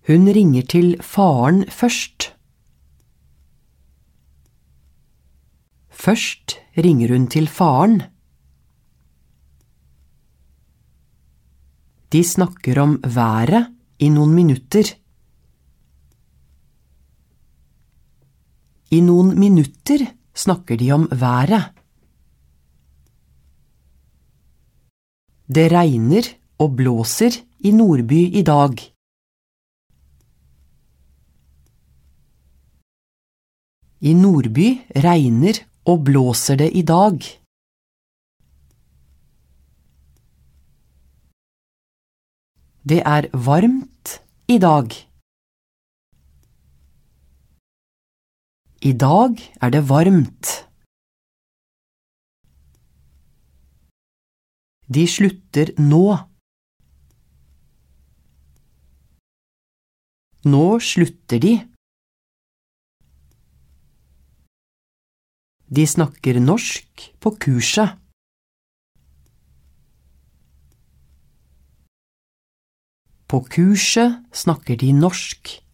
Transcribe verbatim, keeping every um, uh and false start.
Hun ringer til faren først. Først ringer hun til faren. De snakker om været i noen minutter. I noen minutter snakker de om været. Det regner og blåser i Nordby i dag. I Nordby regner og blåser det i dag. Det er varmt i dag. I dag er det varmt. De slutter nå. Nå slutter de. De snakker norsk på kurset. På kurset snakker de norsk.